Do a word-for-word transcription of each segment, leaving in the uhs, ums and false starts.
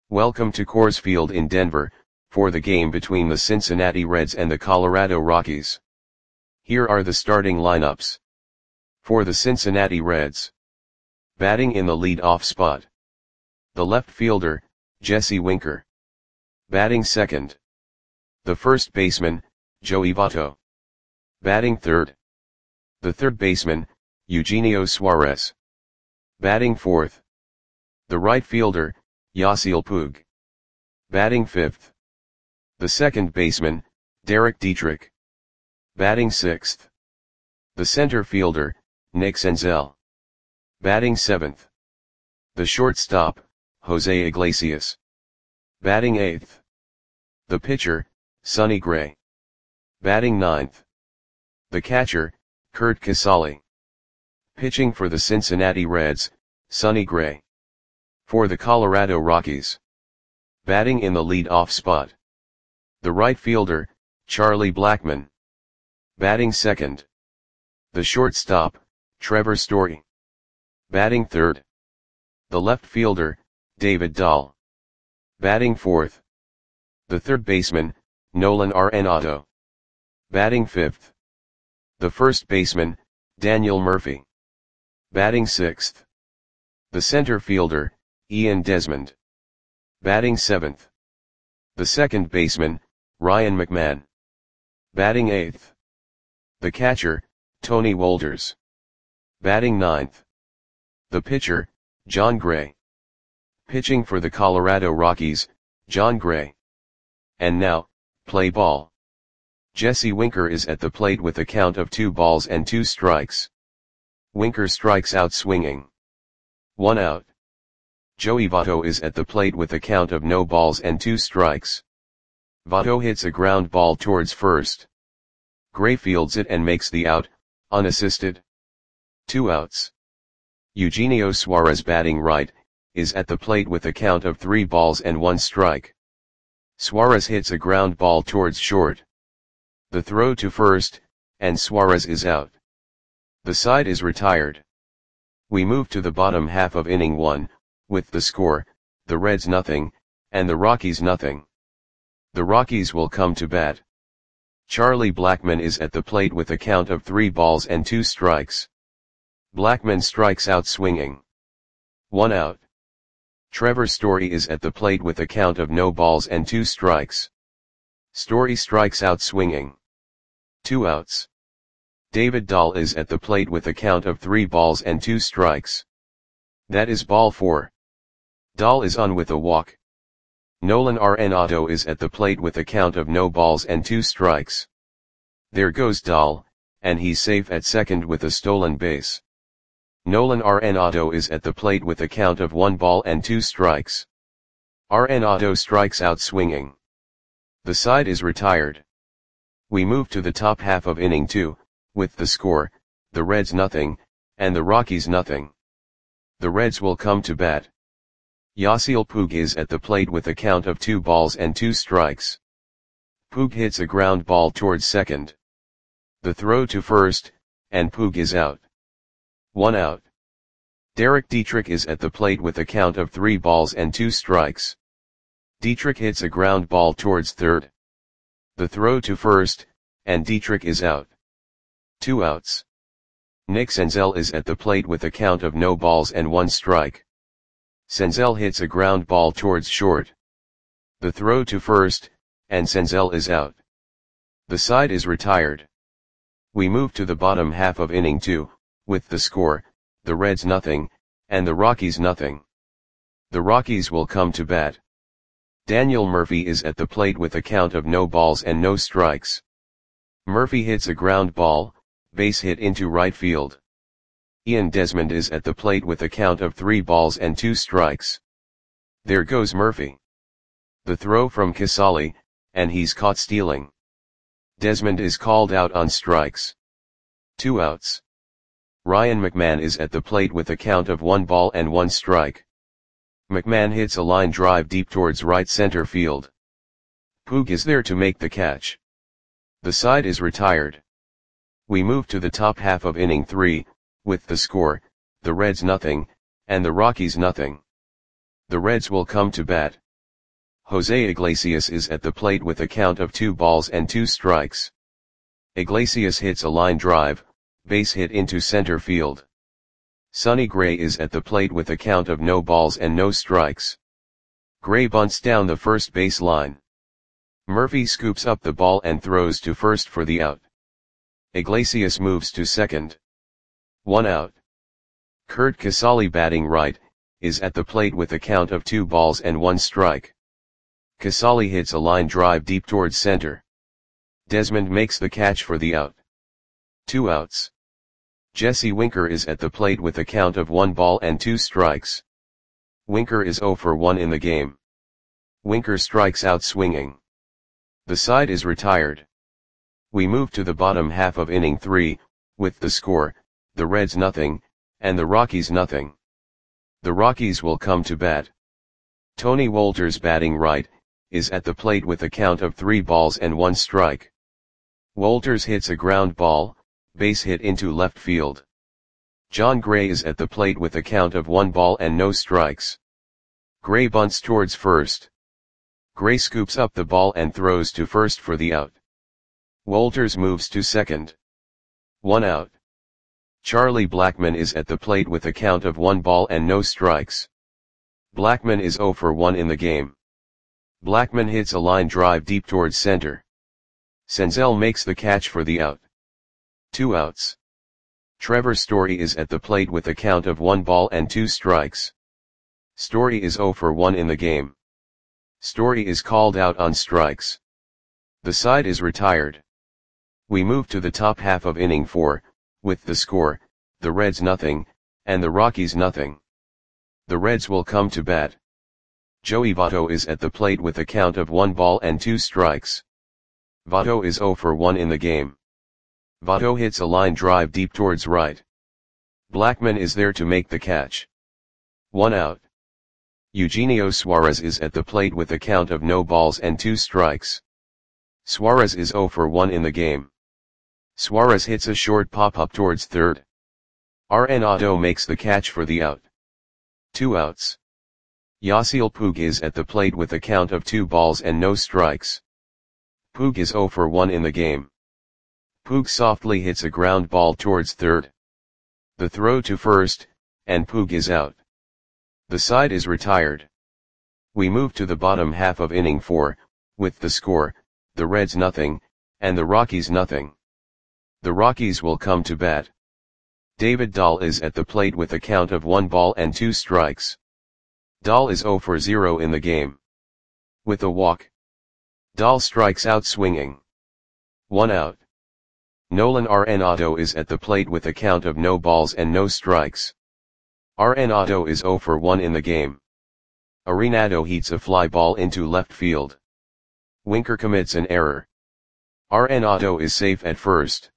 Welcome to Coors Field in Denver, for the game between the Cincinnati Reds and the Colorado Rockies. Here are the starting lineups. For the Cincinnati Reds. Batting in the lead-off spot. The left fielder, Jesse Winker. Batting second. The first baseman, Joey Votto. Batting third. The third baseman, Eugenio Suarez. Batting fourth. The right fielder, Yasiel Puig. Batting fifth. The second baseman, Derek Dietrich. Batting sixth. The center fielder, Nick Senzel. Batting seventh. The shortstop, Jose Iglesias. Batting eighth. The pitcher, Sonny Gray. Batting ninth. The catcher, Curt Casali. Pitching for the Cincinnati Reds, Sonny Gray. For the Colorado Rockies. Batting in the lead-off spot. The right fielder, Charlie Blackmon. Batting second. The shortstop, Trevor Story. Batting third. The left fielder, David Dahl. Batting fourth. The third baseman, Nolan Arenado. Batting fifth. The first baseman, Daniel Murphy. Batting sixth. The center fielder, Ian Desmond. Batting seventh. The second baseman, Ryan McMahon. Batting eighth. The catcher, Tony Wolters. Batting ninth. The pitcher, Jon Gray. Pitching for the Colorado Rockies, Jon Gray. And now, play ball. Jesse Winker is at the plate with a count of two balls and two strikes. Winker strikes out swinging. One out. Joey Votto is at the plate with a count of no balls and two strikes. Votto hits a ground ball towards first. Gray fields it and makes the out, unassisted. Two outs. Eugenio Suarez, batting right, is at the plate with a count of three balls and one strike. Suarez hits a ground ball towards short. The throw to first, and Suarez is out. The side is retired. We move to the bottom half of inning one, with the score, the Reds nothing, and the Rockies nothing. The Rockies will come to bat. Charlie Blackmon is at the plate with a count of three balls and two strikes. Blackmon strikes out swinging. One out. Trevor Story is at the plate with a count of no balls and two strikes. Story strikes out swinging. Two outs. David Dahl is at the plate with a count of three balls and two strikes. That is ball four. Dahl is on with a walk. Nolan Arenado is at the plate with a count of no balls and two strikes. There goes Dahl, and he's safe at second with a stolen base. Nolan Arenado is at the plate with a count of one ball and two strikes. Arenado strikes out swinging. The side is retired. We move to the top half of inning two, with the score, the Reds nothing, and the Rockies nothing. The Reds will come to bat. Yasiel Puig is at the plate with a count of two balls and two strikes. Puig hits a ground ball towards second. The throw to first, and Puig is out. One out. Derek Dietrich is at the plate with a count of three balls and two strikes. Dietrich hits a ground ball towards third. The throw to first, and Dietrich is out. Two outs. Nick Senzel is at the plate with a count of no balls and one strike. Senzel hits a ground ball towards short. The throw to first, and Senzel is out. The side is retired. We move to the bottom half of inning two, with the score, the Reds nothing, and the Rockies nothing. The Rockies will come to bat. Daniel Murphy is at the plate with a count of no balls and no strikes. Murphy hits a ground ball, base hit into right field. Ian Desmond is at the plate with a count of three balls and two strikes. There goes Murphy. The throw from Casali, and he's caught stealing. Desmond is called out on strikes. Two outs. Ryan McMahon is at the plate with a count of one ball and one strike. McMahon hits a line drive deep towards right center field. Puig is there to make the catch. The side is retired. We move to the top half of inning three, with the score, the Reds nothing, and the Rockies nothing. The Reds will come to bat. Jose Iglesias is at the plate with a count of two balls and two strikes. Iglesias hits a line drive, base hit into center field. Sonny Gray is at the plate with a count of no balls and no strikes. Gray bunts down the first base line. Murphy scoops up the ball and throws to first for the out. Iglesias moves to second. One out. Curt Casali, batting right, is at the plate with a count of two balls and one strike. Casali hits a line drive deep towards center. Desmond makes the catch for the out. Two outs. Jesse Winker is at the plate with a count of one ball and two strikes. Winker is oh for one in the game. Winker strikes out swinging. The side is retired. We move to the bottom half of inning three, with the score, the Reds nothing, and the Rockies nothing. The Rockies will come to bat. Tony Wolters, batting right, is at the plate with a count of three balls and one strike. Wolters hits a ground ball, base hit into left field. John Gray is at the plate with a count of one ball and no strikes. Gray bunts towards first. Gray scoops up the ball and throws to first for the out. Wolters moves to second. One out. Charlie Blackmon is at the plate with a count of one ball and no strikes. Blackmon is oh for one in the game. Blackmon hits a line drive deep towards center. Senzel makes the catch for the out. Two outs. Trevor Story is at the plate with a count of one ball and two strikes. Story is oh for one in the game. Story is called out on strikes. The side is retired. We move to the top half of inning four, with the score, the Reds nothing, and the Rockies nothing. The Reds will come to bat. Joey Votto is at the plate with a count of one ball and two strikes. Votto is oh for one in the game. Votto hits a line drive deep towards right. Blackmon is there to make the catch. One out. Eugenio Suarez is at the plate with a count of no balls and two strikes. Suarez is oh for one in the game. Suarez hits a short pop-up towards third. Arenado makes the catch for the out. Two outs. Yasiel Puig is at the plate with a count of two balls and no strikes. Puig is oh for one in the game. Puig softly hits a ground ball towards third. The throw to first, and Puig is out. The side is retired. We move to the bottom half of inning four, with the score, the Reds nothing, and the Rockies nothing. The Rockies will come to bat. David Dahl is at the plate with a count of one ball and two strikes. Dahl is oh for zero in the game. With a walk. Dahl strikes out swinging. One out. Nolan Arenado is at the plate with a count of no balls and no strikes. Arenado is oh for one in the game. Arenado heats a fly ball into left field. Winker commits an error. Arenado is safe at first.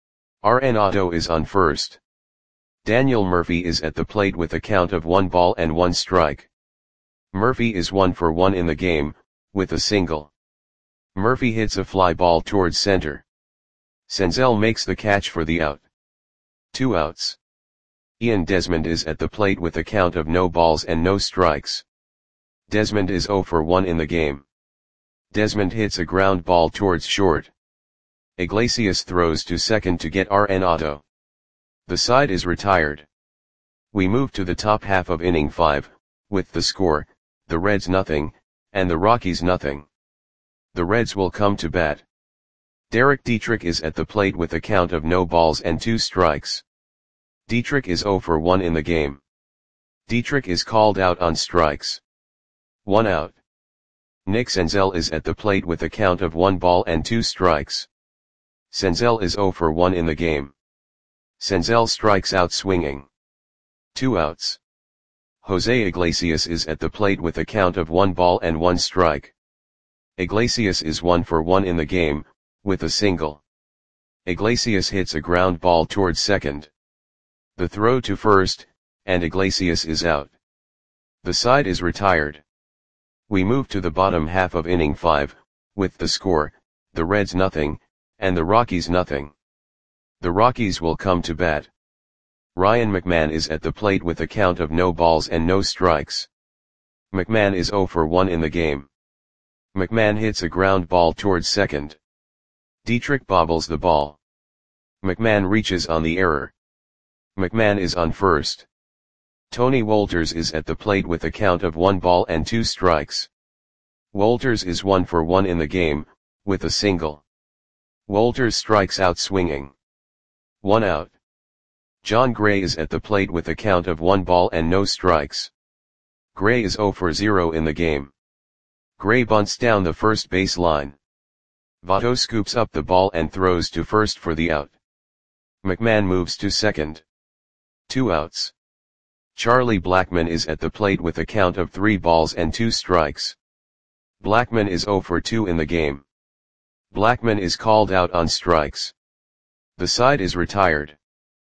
Arenado is on first. Daniel Murphy is at the plate with a count of one ball and one strike. Murphy is one for one in the game, with a single. Murphy hits a fly ball towards center. Senzel makes the catch for the out. Two outs. Ian Desmond is at the plate with a count of no balls and no strikes. Desmond is oh for one in the game. Desmond hits a ground ball towards short. Iglesias throws to second to get Arenado. The side is retired. We move to the top half of inning five, with the score, the Reds nothing, and the Rockies nothing. The Reds will come to bat. Derek Dietrich is at the plate with a count of no balls and two strikes. Dietrich is oh for one in the game. Dietrich is called out on strikes. One out. Nick Senzel is at the plate with a count of one ball and two strikes. Senzel is oh for one in the game. Senzel strikes out swinging. Two outs. Jose Iglesias is at the plate with a count of one ball and one strike. Iglesias is one for one in the game, with a single. Iglesias hits a ground ball towards second. The throw to first, and Iglesias is out. The side is retired. We move to the bottom half of inning five, with the score, the Reds nothing, and the Rockies nothing. The Rockies will come to bat. Ryan McMahon is at the plate with a count of no balls and no strikes. McMahon is oh for one in the game. McMahon hits a ground ball towards second. Dietrich bobbles the ball. McMahon reaches on the error. McMahon is on first. Tony Wolters is at the plate with a count of one ball and two strikes. Wolters is one for one in the game, with a single. Wolters strikes out swinging. One out. John Gray is at the plate with a count of one ball and no strikes. Gray is zero for zero in the game. Gray bunts down the first base line. Votto scoops up the ball and throws to first for the out. McMahon moves to second. Two outs. Charlie Blackmon is at the plate with a count of three balls and two strikes. Blackmon is zero for two in the game. Blackmon is called out on strikes. The side is retired.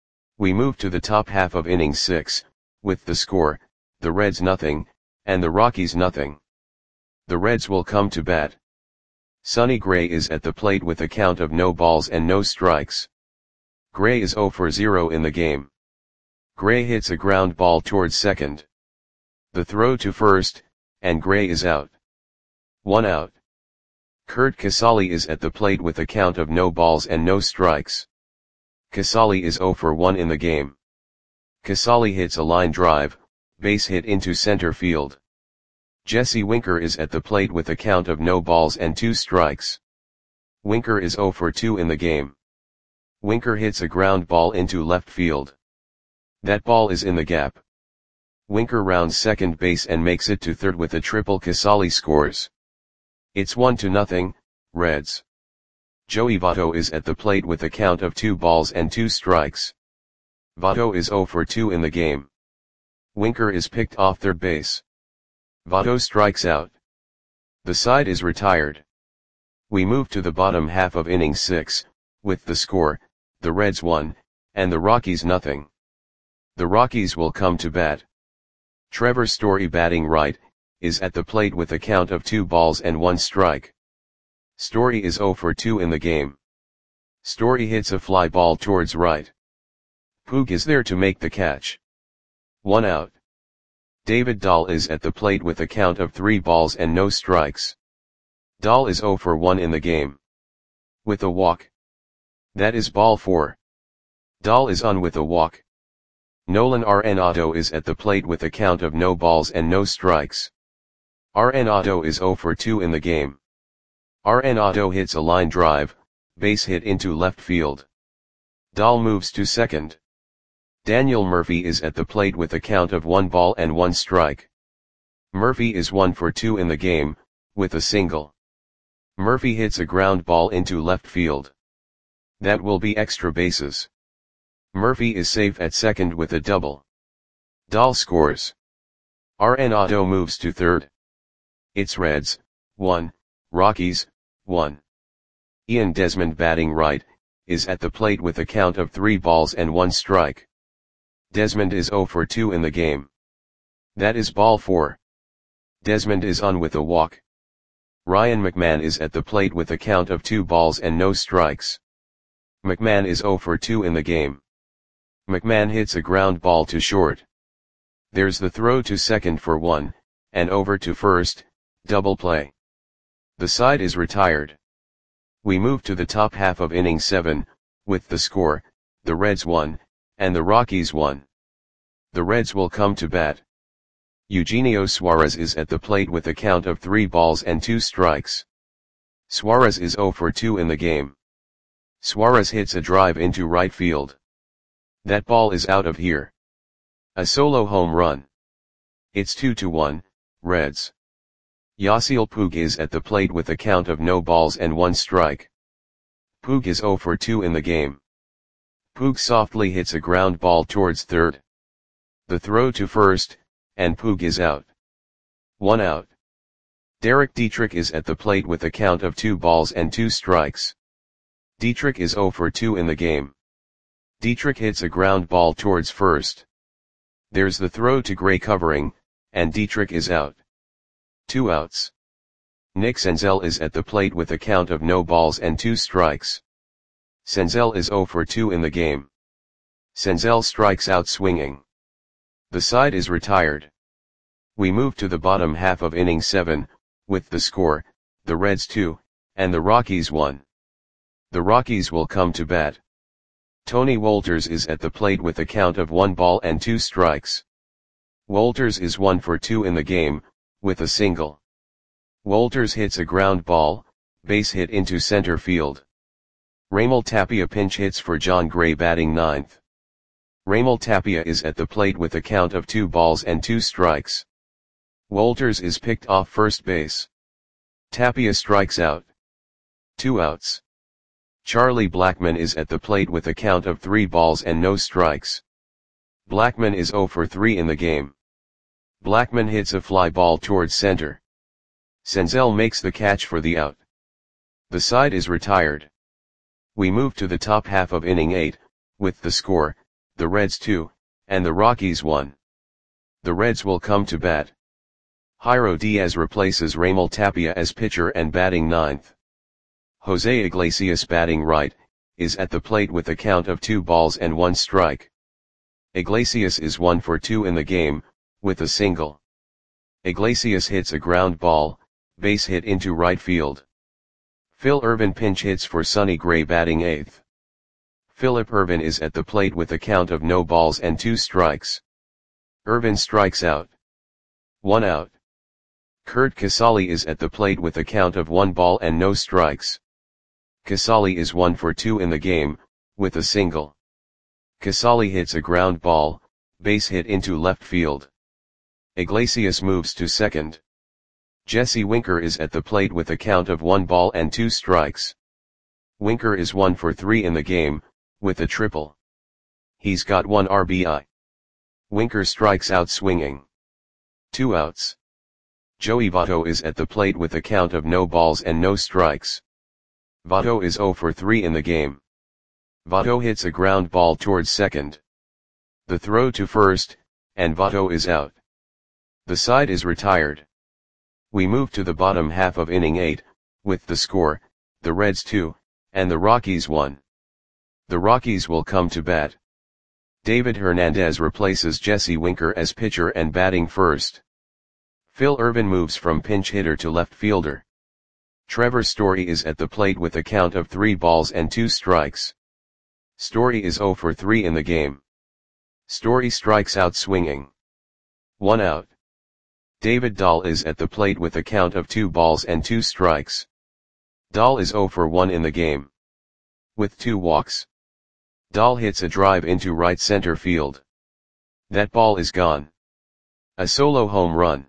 We move to the top half of inning six, with the score, the Reds nothing, and the Rockies nothing. The Reds will come to bat. Sonny Gray is at the plate with a count of no balls and no strikes. Gray is zero for zero in the game. Gray hits a ground ball towards second. The throw to first, and Gray is out. One out. Curt Casali is at the plate with a count of no balls and no strikes. Casali is zero for one in the game. Casali hits a line drive, base hit into center field. Jesse Winker is at the plate with a count of no balls and two strikes. Winker is zero for two in the game. Winker hits a ground ball into left field. That ball is in the gap. Winker rounds second base and makes it to third with a triple. Casali scores. It's one to nothing, Reds. Joey Votto is at the plate with a count of two balls and two strikes. Votto is zero for two in the game. Winker is picked off third base. Votto strikes out. The side is retired. We move to the bottom half of inning six, with the score, the Reds one, and the Rockies nothing. The Rockies will come to bat. Trevor Story, batting right, is at the plate with a count of two balls and one strike. Story is zero for two in the game. Story hits a fly ball towards right. Puig is there to make the catch. One out. David Dahl is at the plate with a count of three balls and no strikes. Dahl is zero for one in the game. With a walk. That is ball four. Dahl is on with a walk. Nolan Arenado is at the plate with a count of no balls and no strikes. Arenado is zero for two in the game. Arenado hits a line drive, base hit into left field. Dahl moves to second. Daniel Murphy is at the plate with a count of one ball and one strike. Murphy is one for two in the game, with a single. Murphy hits a ground ball into left field. That will be extra bases. Murphy is safe at second with a double. Dahl scores. Arenado moves to third. It's Reds, one, Rockies, one. Ian Desmond, batting right, is at the plate with a count of three balls and one strike. Desmond is zero for two in the game. That is ball four. Desmond is on with a walk. Ryan McMahon is at the plate with a count of two balls and no strikes. McMahon is zero for two in the game. McMahon hits a ground ball to short. There's the throw to second for one, and over to first, double play. The side is retired. We move to the top half of inning seven, with the score, the Reds one, and the Rockies one. The Reds will come to bat. Eugenio Suarez is at the plate with a count of three balls and two strikes. Suarez is zero for two in the game. Suarez hits a drive into right field. That ball is out of here. A solo home run. It's two to one, Reds. Yasiel Puig is at the plate with a count of no balls and one strike. Puig is zero for two in the game. Puig softly hits a ground ball towards third. The throw to first, and Puig is out. One out. Derek Dietrich is at the plate with a count of two balls and two strikes. Dietrich is zero for two in the game. Dietrich hits a ground ball towards first. There's the throw to Gray covering, and Dietrich is out. Two outs. Nick Senzel is at the plate with a count of no balls and two strikes. Senzel is zero for two in the game. Senzel strikes out swinging. The side is retired. We move to the bottom half of inning seven, with the score, the Reds two, and the Rockies one. The Rockies will come to bat. Tony Wolters is at the plate with a count of one ball and two strikes. Wolters is one for two in the game, with a single. Wolters hits a ground ball, base hit into center field. Raimel Tapia pinch hits for Jon Gray batting ninth. Raimel Tapia is at the plate with a count of two balls and two strikes. Wolters is picked off first base. Tapia strikes out. Two outs. Charlie Blackmon is at the plate with a count of three balls and no strikes. Blackmon is zero for three in the game. Blackmon hits a fly ball towards center. Senzel makes the catch for the out. The side is retired. We move to the top half of inning eight, with the score, the Reds two, and the Rockies one. The Reds will come to bat. Jairo Diaz replaces Raimel Tapia as pitcher and batting ninth. Jose Iglesias batting right, is at the plate with a count of two balls and one strike. Iglesias is one for two in the game, with a single. Iglesias hits a ground ball, base hit into right field. Phil Ervin pinch hits for Sonny Gray batting eighth. Philip Ervin is at the plate with a count of no balls and two strikes. Ervin strikes out. One out. Curt Casali is at the plate with a count of one ball and no strikes. Casali is one for two in the game, with a single. Casali hits a ground ball, base hit into left field. Iglesias moves to second. Jesse Winker is at the plate with a count of one ball and two strikes. Winker is one for three in the game, with a triple. He's got one R B I. Winker strikes out swinging. Two outs. Joey Votto is at the plate with a count of no balls and no strikes. Votto is zero for three in the game. Votto hits a ground ball towards second. The throw to first, and Votto is out. The side is retired. We move to the bottom half of inning eight, with the score, the Reds two, and the Rockies one. The Rockies will come to bat. David Hernandez replaces Jesse Winker as pitcher and batting first. Phil Ervin moves from pinch hitter to left fielder. Trevor Story is at the plate with a count of three balls and two strikes. Story is zero for three in the game. Story strikes out swinging. One out. David Dahl is at the plate with a count of two balls and two strikes. Dahl is zero for one in the game. With two walks. Dahl hits a drive into right center field. That ball is gone. A solo home run.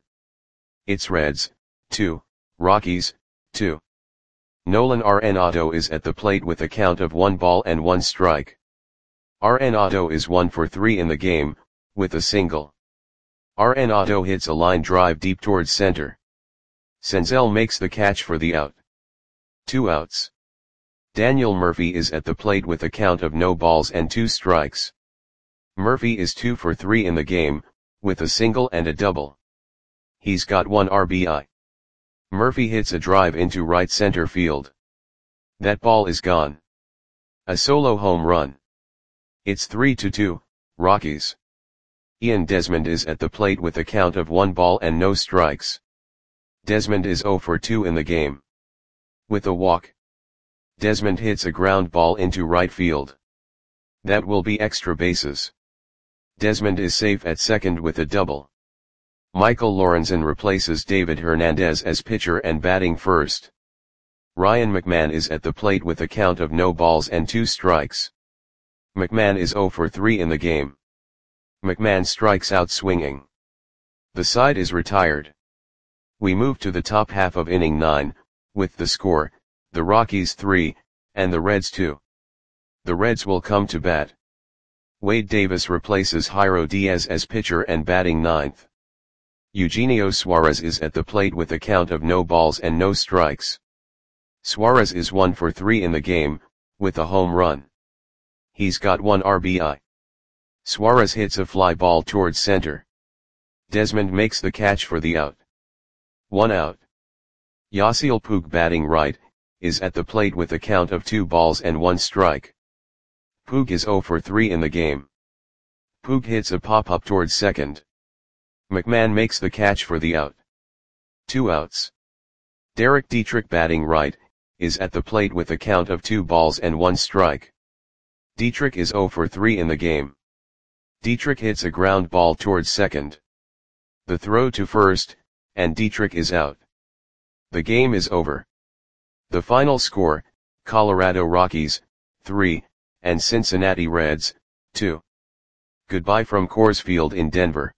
It's Reds, two, Rockies, two. Nolan Arenado is at the plate with a count of one ball and one strike. Arenado is one for three in the game, with a single. Arenado hits a line drive deep towards center. Senzel makes the catch for the out. Two outs. Daniel Murphy is at the plate with a count of no balls and two strikes. Murphy is two for three in the game, with a single and a double. He's got one R B I. Murphy hits a drive into right center field. That ball is gone. A solo home run. It's three to two, Rockies. Ian Desmond is at the plate with a count of one ball and no strikes. Desmond is zero for two in the game. With a walk. Desmond hits a ground ball into right field. That will be extra bases. Desmond is safe at second with a double. Michael Lorenzen replaces David Hernandez as pitcher and batting first. Ryan McMahon is at the plate with a count of no balls and two strikes. McMahon is zero for three in the game. McMahon strikes out swinging. The side is retired. We move to the top half of inning nine, with the score, the Rockies three, and the Reds two. The Reds will come to bat. Wade Davis replaces Jairo Diaz as pitcher and batting ninth. Eugenio Suarez is at the plate with a count of no balls and no strikes. Suarez is one for three in the game, with a home run. He's got one R B I. Suarez hits a fly ball towards center. Desmond makes the catch for the out. One out. Yasiel Puig batting right, is at the plate with a count of two balls and one strike. Puig is zero for three in the game. Puig hits a pop-up towards second. McMahon makes the catch for the out. Two outs. Derek Dietrich, batting right, is at the plate with a count of two balls and one strike. Dietrich is zero for three in the game. Dietrich hits a ground ball towards second. The throw to first, and Dietrich is out. The game is over. The final score, Colorado Rockies, three, and Cincinnati Reds, two. Goodbye from Coors Field in Denver.